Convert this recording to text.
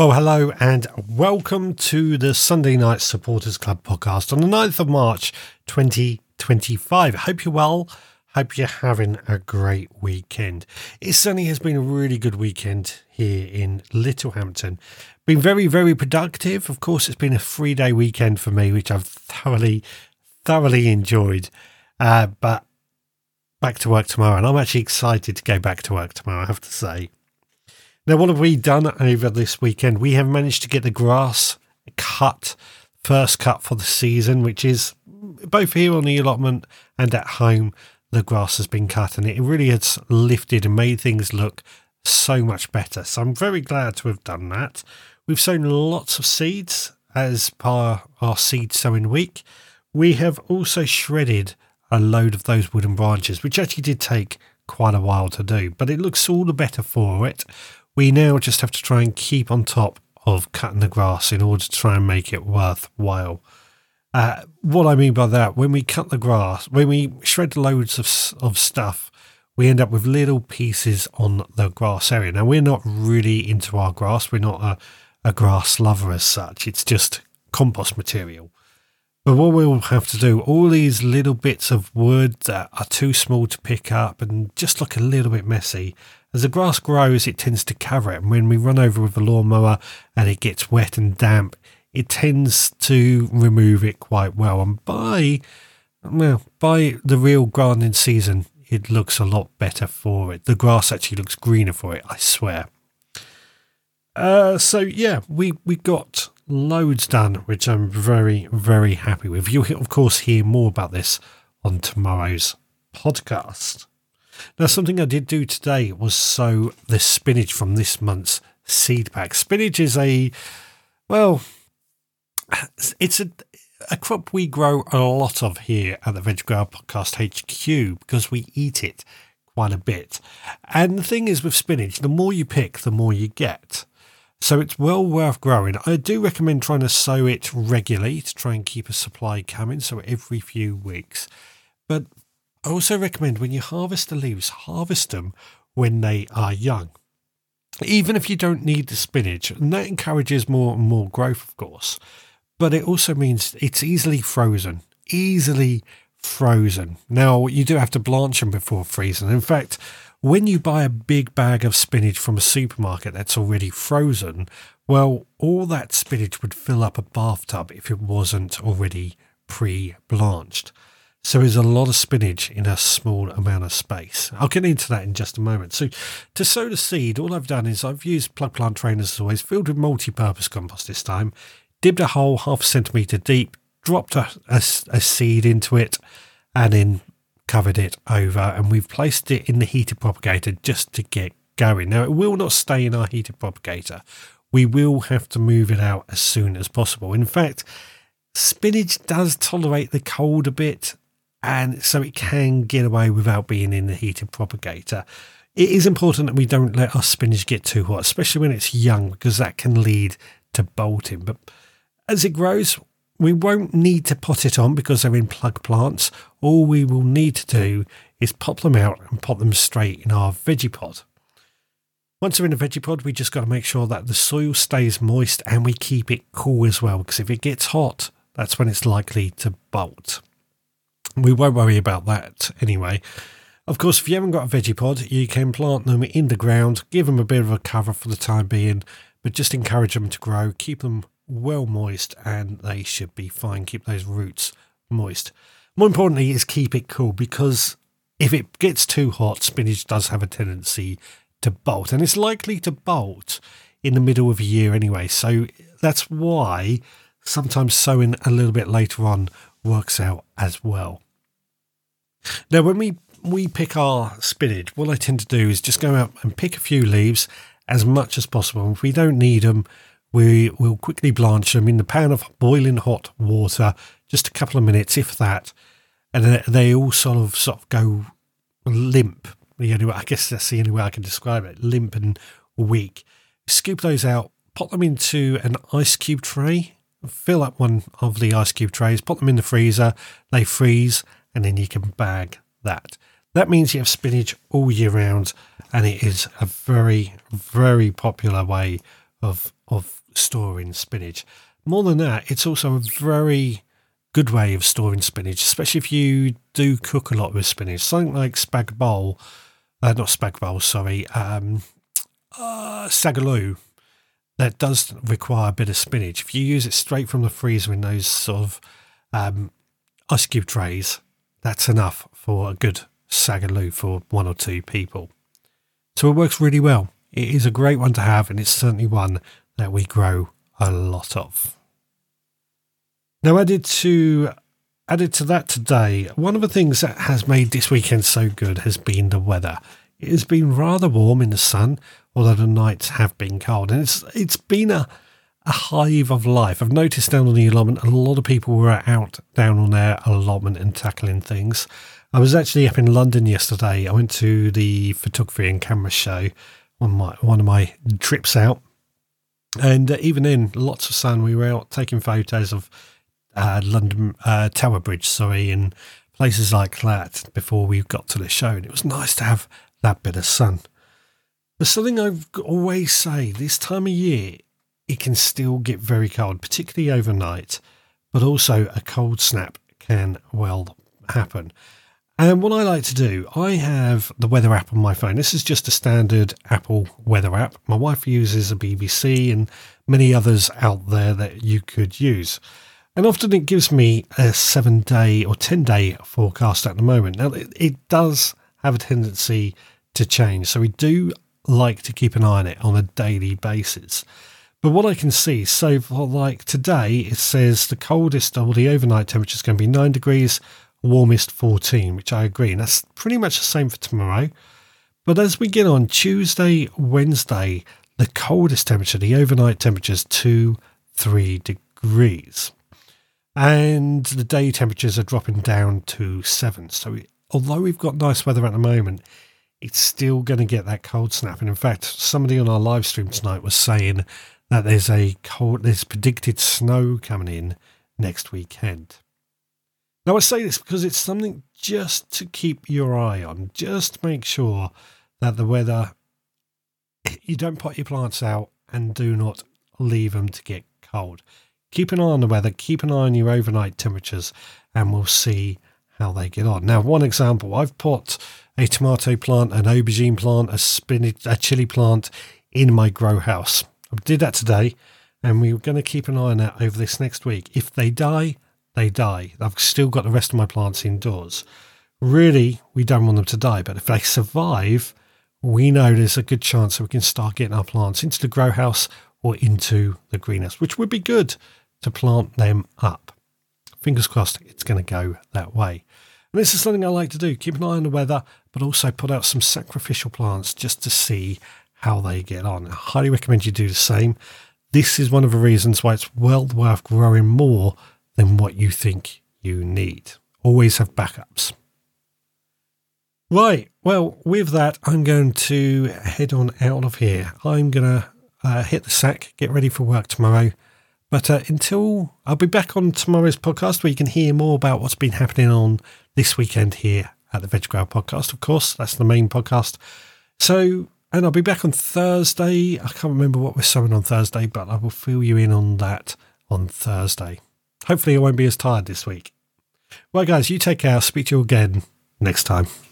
Well, hello and welcome to the Sunday Night Supporters Club podcast on the 9th of March 2025. Hope you're well. Hope you're having a great weekend. It certainly has been a really good weekend here in Littlehampton. Been very, very productive. Of course, it's been a 3-day weekend for me, which I've thoroughly enjoyed. But back to work tomorrow, and I'm actually excited to go back to work tomorrow, I have to say. Now, what have we done over this weekend? We have managed to get the grass cut, first cut for the season, which is both here on the allotment and at home. The grass has been cut and it really has lifted and made things look so much better. So I'm very glad to have done that. We've sown lots of seeds as per our seed sowing week. We have also shredded a load of those wooden branches, which actually did take quite a while to do, but it looks all the better for it. We now just have to try and keep on top of cutting the grass in order to try and make it worthwhile. What I mean by that, when we cut the grass, when we shred loads of stuff, we end up with little pieces on the grass area. Now, we're not really into our grass. We're not a grass lover as such. It's just compost material. But what we'll have to do, all these little bits of wood that are too small to pick up and just look a little bit messy, as the grass grows, it tends to cover it. And when we run over with the lawnmower and it gets wet and damp, it tends to remove it quite well. And by the real gardening season, it looks a lot better for it. The grass actually looks greener for it, I swear. We got loads done, which I'm very, very happy with. You'll, of course, hear more about this on tomorrow's podcast. Now, something I did do today was sow the spinach from this month's seed pack. Spinach is it's a crop we grow a lot of here at the Veg Grower Podcast HQ because we eat it quite a bit. And the thing is with spinach, the more you pick, the more you get. So it's well worth growing. I do recommend trying to sow it regularly to try and keep a supply coming, so every few weeks. But I also recommend when you harvest the leaves, harvest them when they are young. Even if you don't need the spinach, and that encourages more and more growth, of course. But it also means it's easily frozen. Now, you do have to blanch them before freezing. In fact, when you buy a big bag of spinach from a supermarket that's already frozen, well, all that spinach would fill up a bathtub if it wasn't already pre-blanched. So there's a lot of spinach in a small amount of space. I'll get into that in just a moment. So to sow the seed, all I've done is I've used plug plant trainers as always, filled with multi-purpose compost this time, dibbed a hole 0.5 centimetre deep, dropped a seed into it, and then covered it over, and we've placed it in the heated propagator just to get going. Now, it will not stay in our heated propagator. We will have to move it out as soon as possible. In fact, spinach does tolerate the cold a bit, and so it can get away without being in the heated propagator. It is important that we don't let our spinach get too hot, especially when it's young, because that can lead to bolting. But as it grows, we won't need to pot it on because they're in plug plants. All we will need to do is pop them out and pop them straight in our veggie pod. Once they're in a veggie pod, we just got to make sure that the soil stays moist and we keep it cool as well, because if it gets hot, that's when it's likely to bolt. We won't worry about that anyway. Of course, if you haven't got a veggie pod, you can plant them in the ground, give them a bit of a cover for the time being, but just encourage them to grow, keep them well moist, and they should be fine. Keep those roots moist. More importantly is keep it cool, because if it gets too hot, spinach does have a tendency to bolt, and it's likely to bolt in the middle of a year anyway. So that's why sometimes sowing a little bit later on works out as well. Now, when we pick our spinach, what I tend to do is just go out and pick a few leaves as much as possible. If we don't need them, we will quickly blanch them in the pan of boiling hot water, just a couple of minutes, if that, and they all sort of go limp. I guess that's the only way I can describe it, limp and weak. Scoop those out, pop them into an ice cube tray, fill up one of the ice cube trays, pop them in the freezer, they freeze, and then you can bag that. That means you have spinach all year round, and it is a very, very popular way of of storing spinach. More than that, it's also a very good way of storing spinach, especially if you do cook a lot with spinach. Something like sagaloo, that does require a bit of spinach. If you use it straight from the freezer in those sort of ice cube trays, that's enough for a good sagaloo for 1 or 2 people. So it works really well. It is a great one to have, and it's certainly one that we grow a lot of. Now, added to that today, one of the things that has made this weekend so good has been the weather. It has been rather warm in the sun, although the nights have been cold, and it's been a hive of life. I've noticed down on the allotment, a lot of people were out down on their allotment and tackling things. I was actually up in London yesterday. I went to the photography and camera show on one of my trips out, and even in lots of sun, we were out taking photos of London Tower Bridge, and places like that before we got to the show, and it was nice to have that bit of sun. But something I always say, this time of year, it can still get very cold, particularly overnight, but also a cold snap can well happen. And what I like to do, I have the weather app on my phone. This is just a standard Apple weather app. My wife uses a BBC and many others out there that you could use. And often it gives me a 7-day or 10-day forecast at the moment. Now, it does have a tendency to change, so we do like to keep an eye on it on a daily basis. But what I can see, so for like today, it says the coldest or the overnight temperature is going to be 9 degrees, warmest 14, which I agree. And that's pretty much the same for tomorrow. But as we get on Tuesday, Wednesday, the coldest temperature, the overnight temperature is 2-3 degrees. And the day temperatures are dropping down to 7. So although we've got nice weather at the moment, it's still going to get that cold snap. And in fact, somebody on our live stream tonight was saying that there's predicted snow coming in next weekend. Now, I say this because it's something just to keep your eye on. Just make sure that the weather, you don't put your plants out and do not leave them to get cold. Keep an eye on the weather, keep an eye on your overnight temperatures, and we'll see how they get on. Now, one example, I've put a tomato plant, an aubergine plant, a chili plant in my grow house. I did that today, and we're going to keep an eye on that over this next week. If they die, they die. I've still got the rest of my plants indoors. Really, we don't want them to die, but if they survive, we know there's a good chance that we can start getting our plants into the grow house or into the greenhouse, which would be good to plant them up. Fingers crossed it's going to go that way. And this is something I like to do, keep an eye on the weather, but also put out some sacrificial plants just to see how they get on. I highly recommend you do the same. This is one of the reasons why it's well worth growing more than what you think you need. Always have backups. Right, well, with that, I'm going to head on out of here. I'm going to hit the sack, get ready for work tomorrow. But until I'll be back on tomorrow's podcast where you can hear more about what's been happening on this weekend here at the Veg Grower Podcast. Of course, that's the main podcast. So, and I'll be back on Thursday. I can't remember what we're sowing on Thursday, but I will fill you in on that on Thursday. Hopefully I won't be as tired this week. Well, guys, you take care. I'll speak to you again next time.